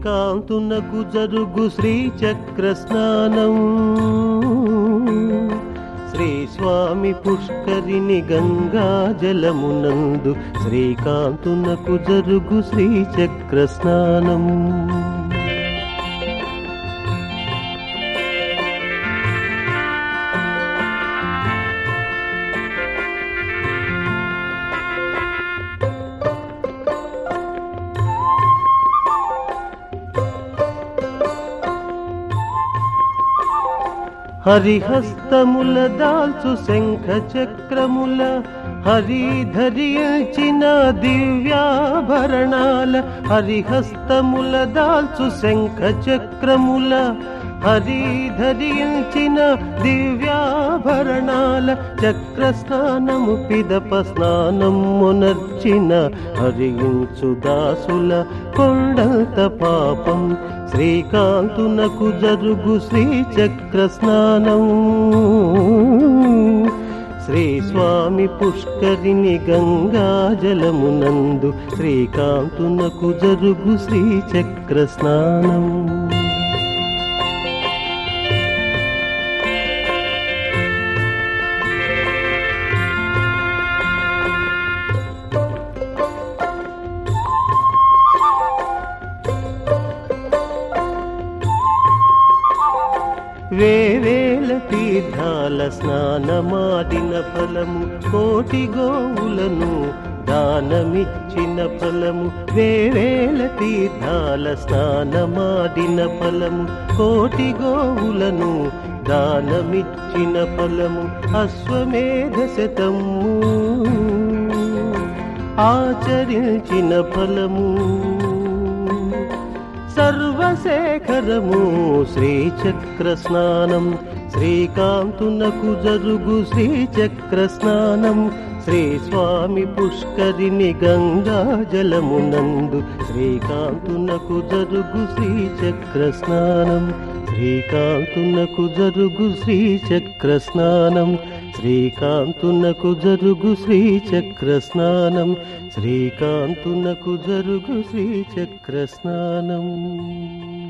శ్రీకాంతునకు జరుగు శ్రీచక్ర స్నానం శ్రీ స్వామి పుష్కరిణి గంగా జలమునందు శ్రీకాంతునకు జరుగు శ్రీచక్ర స్నానం హరిహస్తముల దాల్చు శంఖ చక్రముల హరి ధరించిన దివ్యాభరణాల హరిహస్తముల దాల్చు శంఖ చక్రముల హరి ధరించిన దివ్యాభరణాల చక్ర స్నానము పిదప స్నానమునర్చిన హరించు దాసుల కొండంత పాపం శ్రీకాంతునకు జరుగు శ్రీచక్ర స్నానం శ్రీ స్వామి పుష్కరిణి గంగా జలమునందు శ్రీకాంతునకు జరుగు శ్రీచక్ర స్నానం వేవేల తీర్థాల స్నానమాడిన ఫలము కోటి గోవులను దానమిచ్చిన ఫలము వేవేల తీర్థాల స్నానమాడిన ఫలము కోటి గోవులను దానమిచ్చిన ఫలము అశ్వమేధ శతము ఆచరించిన ఫలము సర్వశేఖరము శ్రీచక్ర స్నానం శ్రీకాంతునకు జరుగు శ్రీచక్ర స్నానం శ్రీ స్వామి పుష్కరిణి గంగా జలమునందు శ్రీకాంతునకు జరుగు శ్రీచక్ర స్నానం శ్రీకాంతునకు జరుగు శ్రీచక్ర స్నానం శ్రీకాంతునకు జరుగు శ్రీచక్ర స్నానం శ్రీకాంతునకు జరుగు శ్రీచక్ర స్నానం